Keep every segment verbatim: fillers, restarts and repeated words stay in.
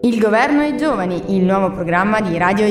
Il governo e i giovani, il nuovo programma di Radio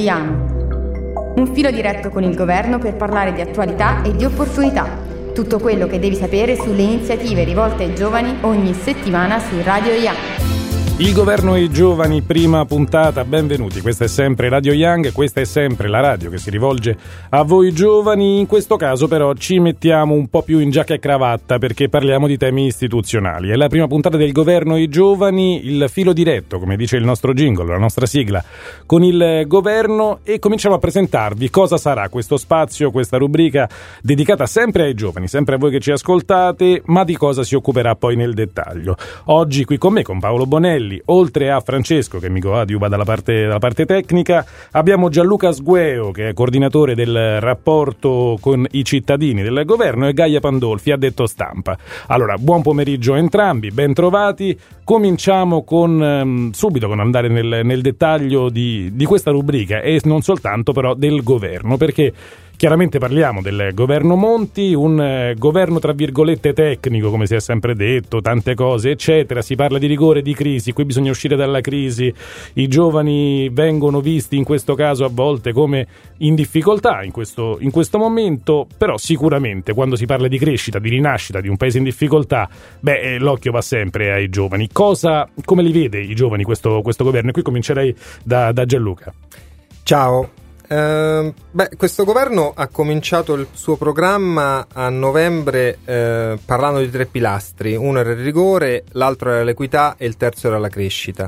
Ian. Un filo diretto con il governo per parlare di attualità e di opportunità. Tutto quello che devi sapere sulle iniziative rivolte ai giovani ogni settimana su Radio Ian. Il governo e i giovani, prima puntata, benvenuti. Questa è sempre Radio Young, questa è sempre la radio che si rivolge a voi giovani. In questo caso però ci mettiamo un po' più in giacca e cravatta perché parliamo di temi istituzionali. È la prima puntata del governo e i giovani, il filo diretto, come dice il nostro jingle, la nostra sigla, con il governo, e cominciamo a presentarvi cosa sarà questo spazio, questa rubrica dedicata sempre ai giovani, sempre a voi che ci ascoltate, ma di cosa si occuperà poi nel dettaglio. Oggi qui con me, con Paolo Bonelli, oltre a Francesco che mi coadiuva dalla parte, dalla parte tecnica, abbiamo Gianluca Sgueo che è coordinatore del rapporto con i cittadini del governo e Gaia Pandolfi, addetto stampa. Allora, buon pomeriggio a entrambi, ben trovati. Cominciamo con um, subito con andare nel, nel dettaglio di, di questa rubrica e non soltanto però del governo, perché chiaramente parliamo del governo Monti, un eh, governo tra virgolette tecnico, come si è sempre detto, tante cose eccetera, si parla di rigore, di crisi, qui bisogna uscire dalla crisi, i giovani vengono visti in questo caso a volte come in difficoltà in questo, in questo momento, però sicuramente quando si parla di crescita, di rinascita di un paese in difficoltà, beh eh, l'occhio va sempre ai giovani. Cosa, come li vede i giovani questo, questo governo? E qui comincerei da, da Gianluca. Ciao. Uh, beh, questo governo ha cominciato il suo programma a novembre uh, parlando di tre pilastri. Uno era il rigore, l'altro era l'equità e il terzo era la crescita.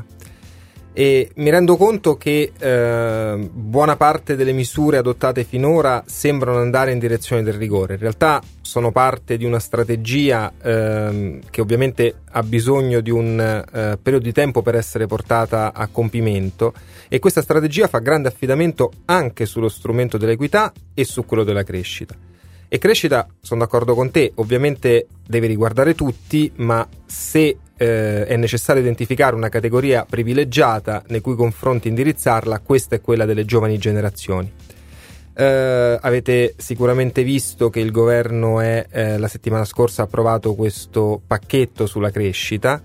E mi rendo conto che uh, buona parte delle misure adottate finora sembrano andare in direzione del rigore. In realtà sono parte di una strategia uh, che ovviamente ha bisogno di un uh, periodo di tempo per essere portata a compimento, e questa strategia fa grande affidamento anche sullo strumento dell'equità e su quello della crescita. E crescita, sono d'accordo con te, ovviamente deve riguardare tutti, ma se eh, è necessario identificare una categoria privilegiata nei cui confronti indirizzarla, questa è quella delle giovani generazioni. Eh, avete sicuramente visto che il governo è eh, la settimana scorsa ha approvato questo pacchetto sulla crescita,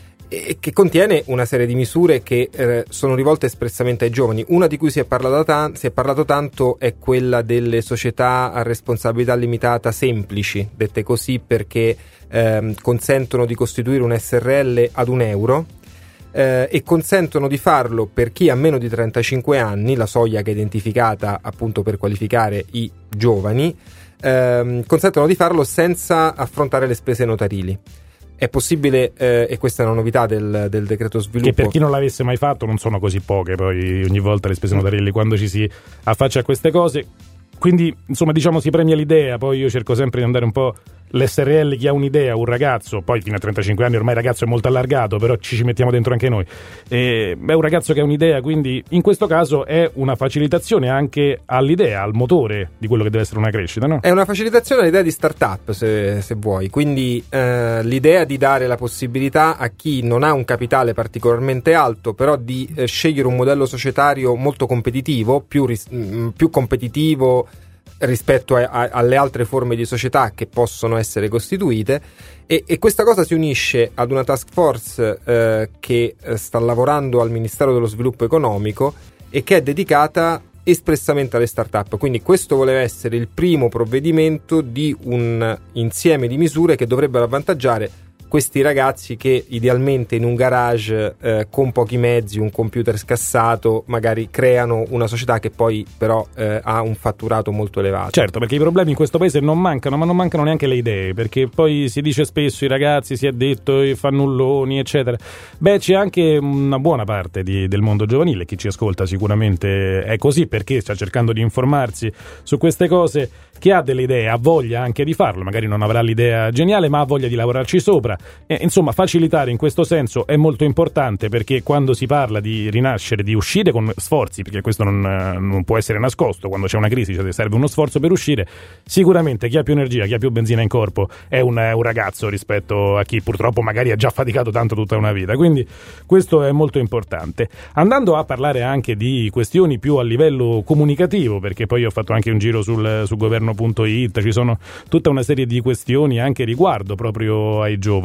e che contiene una serie di misure che eh, sono rivolte espressamente ai giovani. Una di cui si è parlato, tan- si è parlato tanto è quella delle società a responsabilità limitata semplici, dette così perché ehm, consentono di costituire un S R L ad un euro eh, e consentono di farlo per chi ha meno di trentacinque anni, la soglia che è identificata appunto per qualificare i giovani, ehm, consentono di farlo senza affrontare le spese notarili. È possibile, eh, e questa è una novità del, del decreto sviluppo, che per chi non l'avesse mai fatto non sono così poche poi ogni volta le spese notarili quando ci si affaccia a queste cose, quindi insomma diciamo si premia l'idea. Poi io cerco sempre di andare un po' l'S R L, chi ha un'idea, un ragazzo, poi fino a trentacinque anni ormai il ragazzo è molto allargato, però ci ci mettiamo dentro anche noi, e, è un ragazzo che ha un'idea, quindi in questo caso è una facilitazione anche all'idea, al motore di quello che deve essere una crescita, no? È una facilitazione all'idea di start-up, se, se vuoi, quindi eh, l'idea di dare la possibilità a chi non ha un capitale particolarmente alto, però di eh, scegliere un modello societario molto competitivo, più, ris- più competitivo rispetto a, a, alle altre forme di società che possono essere costituite, e, e questa cosa si unisce ad una task force eh, che eh, sta lavorando al Ministero dello Sviluppo Economico e che è dedicata espressamente alle start-up. Quindi questo voleva essere il primo provvedimento di un insieme di misure che dovrebbero avvantaggiare questi ragazzi che idealmente in un garage eh, con pochi mezzi, un computer scassato, magari creano una società che poi però eh, ha un fatturato molto elevato. Certo, perché i problemi in questo paese non mancano, ma non mancano neanche le idee, perché poi si dice spesso i ragazzi, si è detto, i fannulloni eccetera. Beh, c'è anche una buona parte di, del mondo giovanile, chi ci ascolta sicuramente è così, perché sta cercando di informarsi su queste cose, che ha delle idee, ha voglia anche di farlo, magari non avrà l'idea geniale ma ha voglia di lavorarci sopra. E, insomma, facilitare in questo senso è molto importante, perché quando si parla di rinascere, di uscire con sforzi, perché questo non, non può essere nascosto, quando c'è una crisi cioè serve uno sforzo per uscire, sicuramente chi ha più energia, chi ha più benzina in corpo è un, è un ragazzo rispetto a chi purtroppo magari ha già faticato tanto tutta una vita, quindi questo è molto importante. Andando a parlare anche di questioni più a livello comunicativo, perché poi ho fatto anche un giro sul, su governo punto it, ci sono tutta una serie di questioni anche riguardo proprio ai giovani.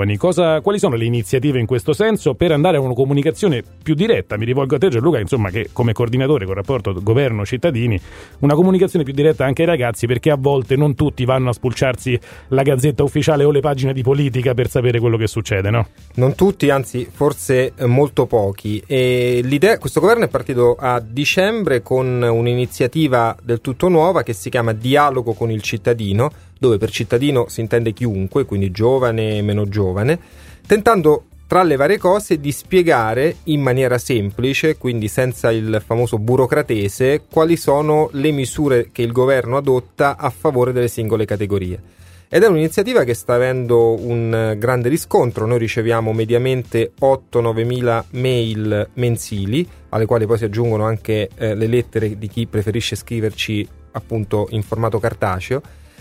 giovani. Cosa, quali sono le iniziative in questo senso per andare a una comunicazione più diretta? Mi rivolgo a te, Gianluca, insomma, che come coordinatore con il rapporto governo-cittadini, una comunicazione più diretta anche ai ragazzi, perché a volte non tutti vanno a spulciarsi la Gazzetta Ufficiale o le pagine di politica per sapere quello che succede, no? Non tutti, anzi forse molto pochi. E l'idea, questo governo è partito a dicembre con un'iniziativa del tutto nuova che si chiama Dialogo con il cittadino, dove per cittadino si intende chiunque, quindi giovane e meno giovane, tentando tra le varie cose di spiegare in maniera semplice, quindi senza il famoso burocratese, quali sono le misure che il governo adotta a favore delle singole categorie. Ed è un'iniziativa che sta avendo un grande riscontro. Noi riceviamo mediamente otto nove mila mail mensili, alle quali poi si aggiungono anche eh, le lettere di chi preferisce scriverci appunto in formato cartaceo.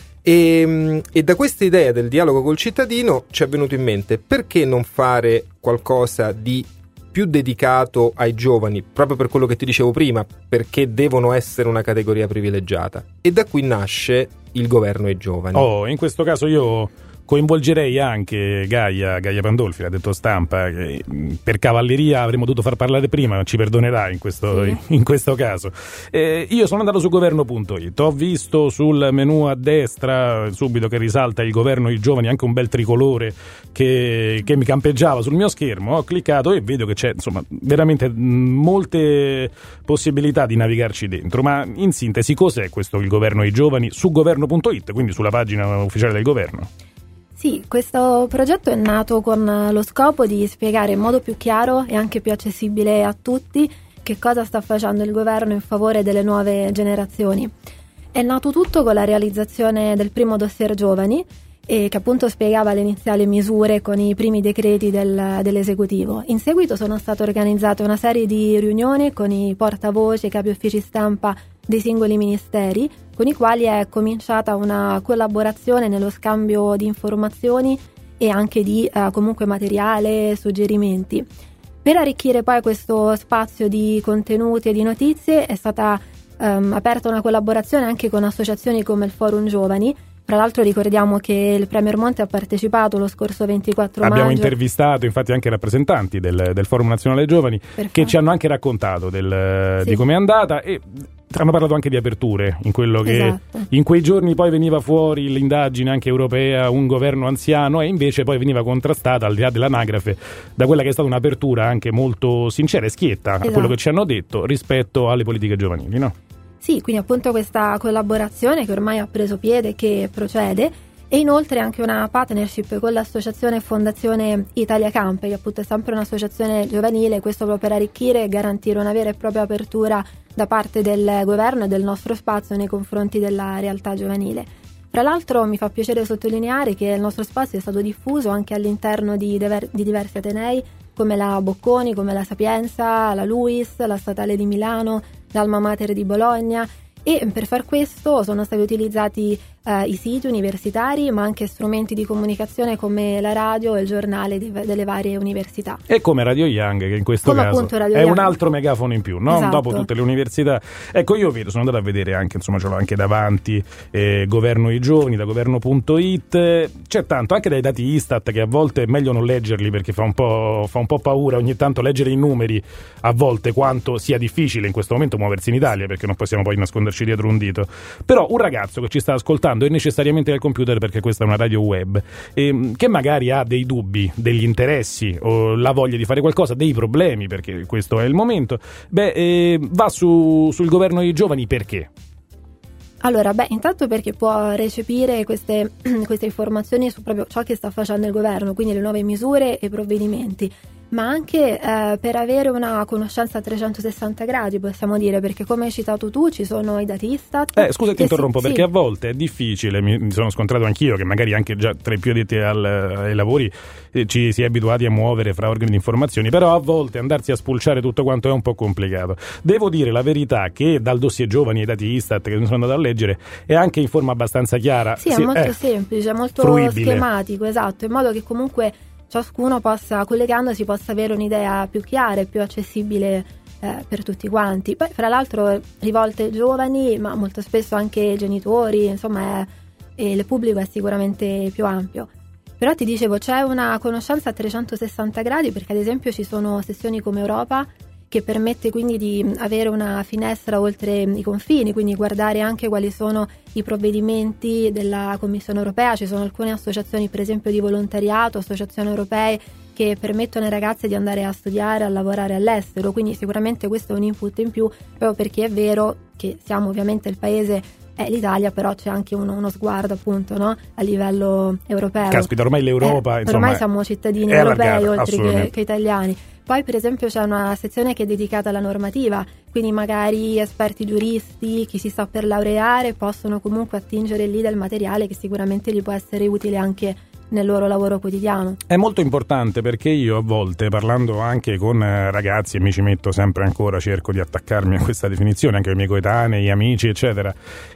E, e da questa idea del dialogo col cittadino ci è venuto in mente: perché non fare qualcosa di più dedicato ai giovani, proprio per quello che ti dicevo prima, perché devono essere una categoria privilegiata. E da qui nasce il governo ai giovani. Oh, in questo caso io coinvolgerei anche Gaia, Gaia Pandolfi, l'ha detto Stampa, che per cavalleria avremmo dovuto far parlare prima, ci perdonerà in questo, sì. in questo caso. Eh, io sono andato su governo punto it, ho visto sul menu a destra subito che risalta il governo ai giovani, anche un bel tricolore che, che mi campeggiava sul mio schermo, ho cliccato e vedo che c'è insomma veramente molte possibilità di navigarci dentro. Ma in sintesi, cos'è questo il governo ai giovani su governo punto it, quindi sulla pagina ufficiale del governo? Sì, questo progetto è nato con lo scopo di spiegare in modo più chiaro e anche più accessibile a tutti che cosa sta facendo il governo in favore delle nuove generazioni. È nato tutto con la realizzazione del primo dossier giovani, e che appunto spiegava le iniziali misure con i primi decreti del, dell'esecutivo. In seguito sono state organizzate una serie di riunioni con i portavoce, i capi uffici stampa dei singoli ministeri, con i quali è cominciata una collaborazione nello scambio di informazioni e anche di eh, comunque materiale, suggerimenti. Per arricchire poi questo spazio di contenuti e di notizie è stata ehm, aperta una collaborazione anche con associazioni come il Forum Giovani. Tra l'altro ricordiamo che il Premier Monti ha partecipato lo scorso ventiquattro maggio. Abbiamo intervistato infatti anche rappresentanti del, del Forum Nazionale Giovani. Perfetto. Che ci hanno anche raccontato del, sì. di com'è andata, e hanno parlato anche di aperture, in quello che esatto. in quei giorni poi veniva fuori l'indagine anche europea, un governo anziano, e invece poi veniva contrastata, al di là dell'anagrafe, da quella che è stata un'apertura anche molto sincera e schietta, esatto. a quello che ci hanno detto rispetto alle politiche giovanili, no? Sì, quindi appunto questa collaborazione che ormai ha preso piede e che procede, e inoltre anche una partnership con l'associazione Fondazione Italia Camp, che appunto è sempre un'associazione giovanile, questo proprio per arricchire e garantire una vera e propria apertura da parte del governo e del nostro spazio nei confronti della realtà giovanile. Tra l'altro mi fa piacere sottolineare che il nostro spazio è stato diffuso anche all'interno di, dever- di diversi atenei, come la Bocconi, come la Sapienza, la LUISS, la Statale di Milano, l'Alma Mater di Bologna, e per far questo sono stati utilizzati eh, i siti universitari, ma anche strumenti di comunicazione come la radio e il giornale di, delle varie università. E come Radio Young, che in questo come caso è Young. Un altro megafono in più, no? Esatto. Dopo tutte le università. Ecco, io vedo, sono andato a vedere anche, insomma, ce l'ho anche davanti, eh, Governo i Giovani, da governo punto it, c'è tanto, anche dai dati Istat, che a volte è meglio non leggerli perché fa un po', fa un po' paura ogni tanto leggere i numeri, a volte quanto sia difficile in questo momento muoversi in Italia, perché non possiamo poi nasconderci dietro un dito. Però un ragazzo che ci sta ascoltando è necessariamente al computer, perché questa è una radio web, e che magari ha dei dubbi, degli interessi o la voglia di fare qualcosa, dei problemi, perché questo è il momento, beh, eh, va su, sul governo dei giovani. Perché? Allora, beh, intanto perché può recepire queste, queste informazioni su proprio ciò che sta facendo il governo, quindi le nuove misure e provvedimenti, ma anche eh, per avere una conoscenza a trecentosessanta gradi, possiamo dire, perché come hai citato tu ci sono i dati Istat. Eh, scusa, ti interrompo, sì, perché sì. a volte è difficile, mi, mi sono scontrato anch'io, che magari anche già tra i più addetti al, ai lavori eh, ci si è abituati a muovere fra organi di informazioni, però a volte andarsi a spulciare tutto quanto è un po' complicato. Devo dire la verità che dal dossier giovani e i dati Istat che mi sono andato a leggere è anche in forma abbastanza chiara. Sì, è sì, molto eh, semplice, molto fruibile. Schematico, esatto, in modo che comunque ciascuno possa, collegandosi, possa avere un'idea più chiara e più accessibile eh, per tutti quanti. Poi, fra l'altro, rivolte ai giovani, ma molto spesso anche ai genitori, insomma, è, e il pubblico è sicuramente più ampio. Però ti dicevo, c'è una conoscenza a trecentosessanta gradi, perché ad esempio ci sono sessioni come Europa che permette quindi di avere una finestra oltre i confini, quindi guardare anche quali sono i provvedimenti della Commissione europea. Ci sono alcune associazioni, per esempio di volontariato, associazioni europee che permettono ai ragazzi di andare a studiare, a lavorare all'estero, quindi sicuramente questo è un input in più, proprio perché è vero che siamo ovviamente il paese, è l'Italia, però c'è anche uno, uno sguardo appunto, no? A livello europeo. Caspita, ormai l'Europa, eh, insomma, ormai siamo cittadini è europei allargata, oltre che, che italiani. Poi per esempio c'è una sezione che è dedicata alla normativa, quindi magari esperti giuristi, chi si sta per laureare possono comunque attingere lì del materiale che sicuramente gli può essere utile anche nel loro lavoro quotidiano. È molto importante, perché io a volte, parlando anche con ragazzi, e mi ci metto sempre ancora, cerco di attaccarmi a questa definizione, anche ai miei coetanei, amici eccetera,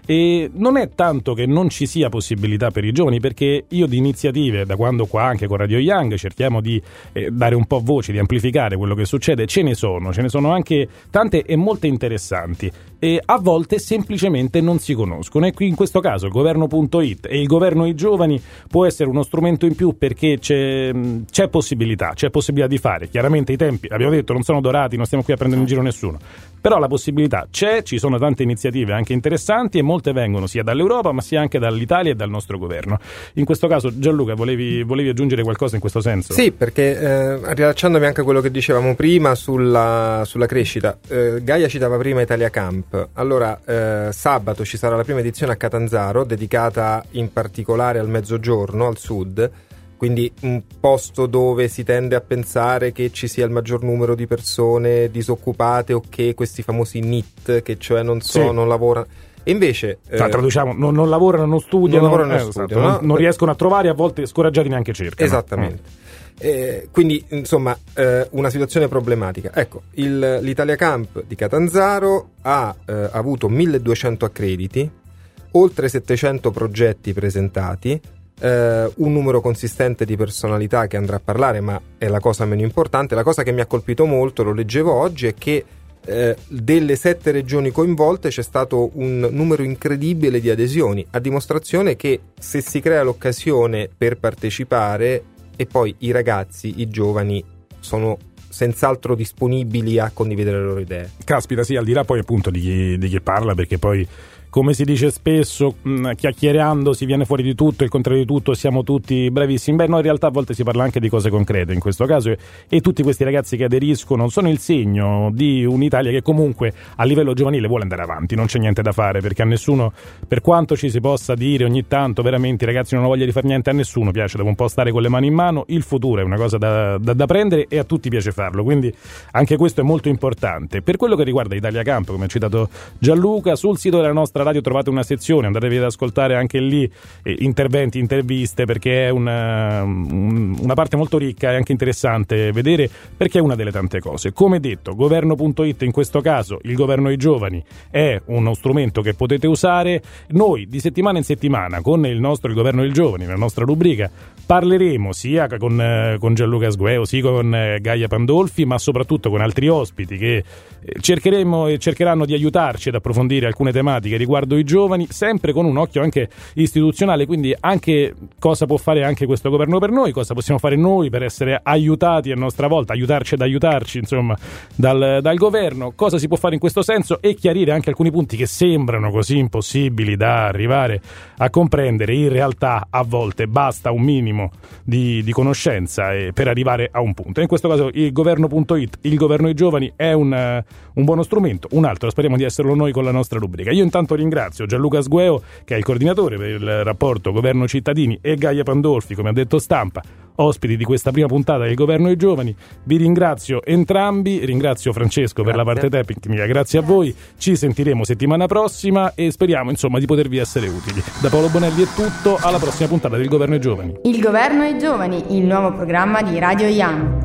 e non è tanto che non ci sia possibilità per i giovani, perché io di iniziative, da quando qua anche con Radio Young cerchiamo di eh, dare un po' voce, di amplificare quello che succede, ce ne sono, ce ne sono anche tante e molte interessanti, e a volte semplicemente non si conoscono, e qui in questo caso il governo punto it e il governo ai giovani può essere uno strumento in più, perché c'è, c'è possibilità, c'è possibilità di fare. Chiaramente i tempi, abbiamo detto, non sono dorati, non stiamo qui a prendere in giro nessuno, però la possibilità c'è, ci sono tante iniziative anche interessanti e molte vengono sia dall'Europa ma sia anche dall'Italia e dal nostro governo. In questo caso Gianluca, volevi, volevi aggiungere qualcosa in questo senso? Sì, perché eh, rilacciandomi anche a quello che dicevamo prima sulla, sulla crescita, eh, Gaia citava prima Italia Camp. Allora eh, sabato ci sarà la prima edizione a Catanzaro, dedicata in particolare al mezzogiorno, al sud, quindi un posto dove si tende a pensare che ci sia il maggior numero di persone disoccupate, o che questi famosi N I T, che cioè non so, sì. non lavorano. E invece eh, cioè, traduciamo, non, non lavorano, non studiano, non, lavorano, eh, non, studiano, esatto, no? non, non riescono a trovare, a volte scoraggiati neanche cercano. Esattamente. Mm. Eh, quindi insomma eh, una situazione problematica. Ecco, il, l'Italia Camp di Catanzaro ha eh, avuto milleduecento accrediti, oltre settecento progetti presentati, eh, un numero consistente di personalità che andrà a parlare, ma è la cosa meno importante. La cosa che mi ha colpito molto, lo leggevo oggi, è che eh, delle sette regioni coinvolte c'è stato un numero incredibile di adesioni, a dimostrazione che se si crea l'occasione per partecipare, e poi i ragazzi, i giovani sono senz'altro disponibili a condividere le loro idee. Caspita, sì, al di là poi appunto di chi, di chi parla, perché poi, come si dice spesso, mh, chiacchierando si viene fuori di tutto, il contrario di tutto, siamo tutti bravissimi. Beh, no, in realtà a volte si parla anche di cose concrete in questo caso, e, e tutti questi ragazzi che aderiscono sono il segno di un'Italia che comunque a livello giovanile vuole andare avanti, non c'è niente da fare, perché a nessuno, per quanto ci si possa dire ogni tanto veramente i ragazzi non hanno voglia di fare niente, a nessuno piace dopo un po' stare con le mani in mano. Il futuro è una cosa da, da, da prendere e a tutti piace farlo, quindi anche questo è molto importante. Per quello che riguarda Italia Camp, come ha citato Gianluca, sul sito della nostra radio trovate una sezione, andatevi ad ascoltare anche lì eh, interventi, interviste, perché è una, un, una parte molto ricca e anche interessante vedere, perché è una delle tante cose. Come detto, governo punto it, in questo caso il governo ai giovani, è uno strumento che potete usare. Noi di settimana in settimana con il nostro il governo ai giovani, nella nostra rubrica, parleremo sia con, eh, con Gianluca Sgueo, sia con eh, Gaia Pandolfi, ma soprattutto con altri ospiti che eh, cercheremo e cercheranno di aiutarci ad approfondire alcune tematiche riguardo i giovani, sempre con un occhio anche istituzionale, quindi anche cosa può fare anche questo governo per noi, cosa possiamo fare noi per essere aiutati a nostra volta, aiutarci ad aiutarci, insomma, dal, dal governo, cosa si può fare in questo senso, e chiarire anche alcuni punti che sembrano così impossibili da arrivare a comprendere. In realtà a volte basta un minimo di, di conoscenza eh, per arrivare a un punto. In questo caso il governo punto it, il governo ai giovani, è un, uh, un buono strumento, un altro speriamo di esserlo noi con la nostra rubrica. Io intanto ringrazio Gianluca Sgueo, che è il coordinatore per il rapporto governo cittadini, e Gaia Pandolfi, come ha detto Stampa, ospiti di questa prima puntata del governo ai giovani. Vi ringrazio entrambi, ringrazio Francesco grazie. Per la parte tecnica, grazie a voi, ci sentiremo settimana prossima e speriamo insomma di potervi essere utili. Da Paolo Bonelli è tutto, alla prossima puntata del governo ai giovani. Il governo ai giovani, il nuovo programma di Radio Young.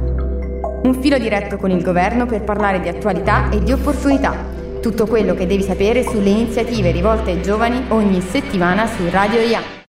Un filo diretto con il governo per parlare di attualità e di opportunità. Tutto quello che devi sapere sulle iniziative rivolte ai giovani ogni settimana su Radio Young.